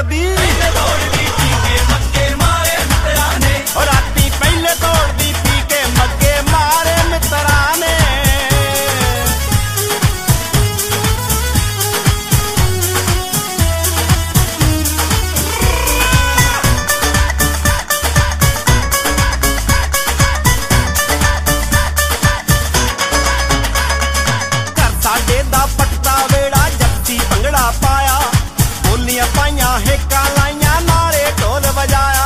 ਤੋੜਦੀ ਪੀ ਕੇ ਮੱਗੇ ਮਾਰੇ ਮਿੱਤਰਾਂ ਨੇ। ਉਹ ਰਾਤੀ ਪਹਿਲੇ ਤੋੜਦੀ ਪੀ ਕੇ ਮੱਗੇ ਮਾਰੇ ਮਿੱਤਰਾਂ ਨੇ। ਸਾਡੇ ਦਾ ਪੱਟਾ ਵੇੜਾ ਜੱਤੀ ਭੰਗੜਾ ਪਾਇਆ, ਬੋਲੀਆਂ ਪਾਈਆਂ ਹੇਕਾਂ ਲਾਈਆਂ ਨਾਲੇ ਢੋਲ ਵਜਾਇਆ।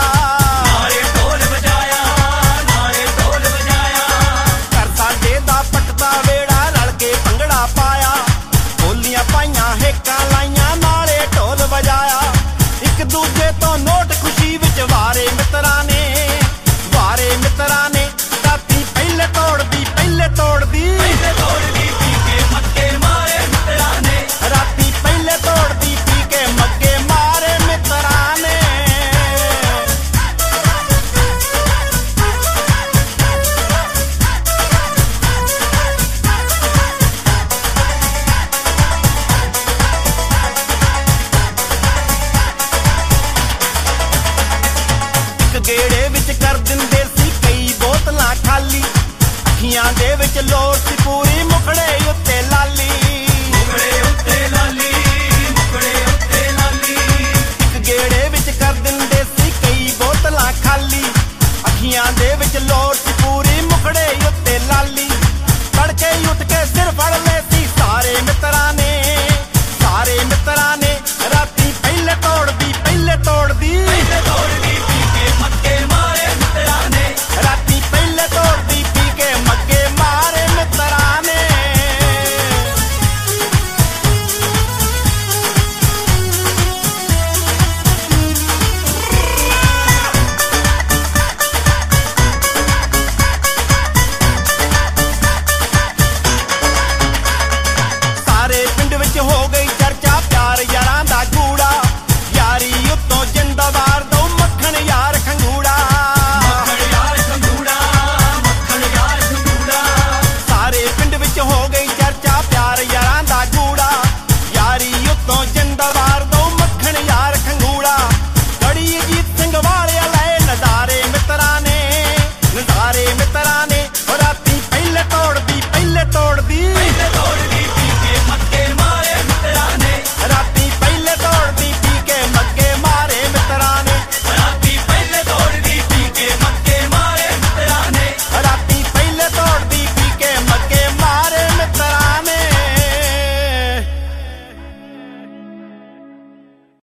ਘਰ ਸਾਡੇ ਦਾ ਪੱਟਾ ਵੇੜਾ ਰਲ ਕੇ ਭੰਗੜਾ ਪਾਇਆ, ਬੋਲੀਆਂ ਪਾਈਆਂ ਹੇਕਾਂ ਲਾਈਆਂ ਨਾਲੇ ਢੋਲ ਵਜਾਇਆ। ਇੱਕ ਦੂਜੇ ਤੋਂ ਨੋਟ ਖੁਸ਼ੀ ਵਿੱਚ ਵਾਰੇ ਮਿੱਤਰਾਂ ਨੇ, ਵਾਰੇ ਮਿੱਤਰਾਂ ਨੇ। ਰਾਤੀ ਪਹਿਲੇ ਤੋੜਦੀ ਰਾਤੀ ਪਹਿਲੇ ਤੋੜਦੀ ਪੀ ਕੇ ਮੱਗੇ ਮਾਰੇ ਮਿੱਤਰਾਂ ਨੇ। ਇੱਕ ਗੇੜੇ ਵਿੱਚ ਕਰ ਦਿੰਦੇ ਸੀ ਕਈ ਬੋਤਲਾਂ ਖਾਲੀ, ਅੱਖੀਆਂ ਦੇ ਵਿੱਚ ਲੋੜ ਸੀ ਪੂਰੀ ਮੁਖੜੇ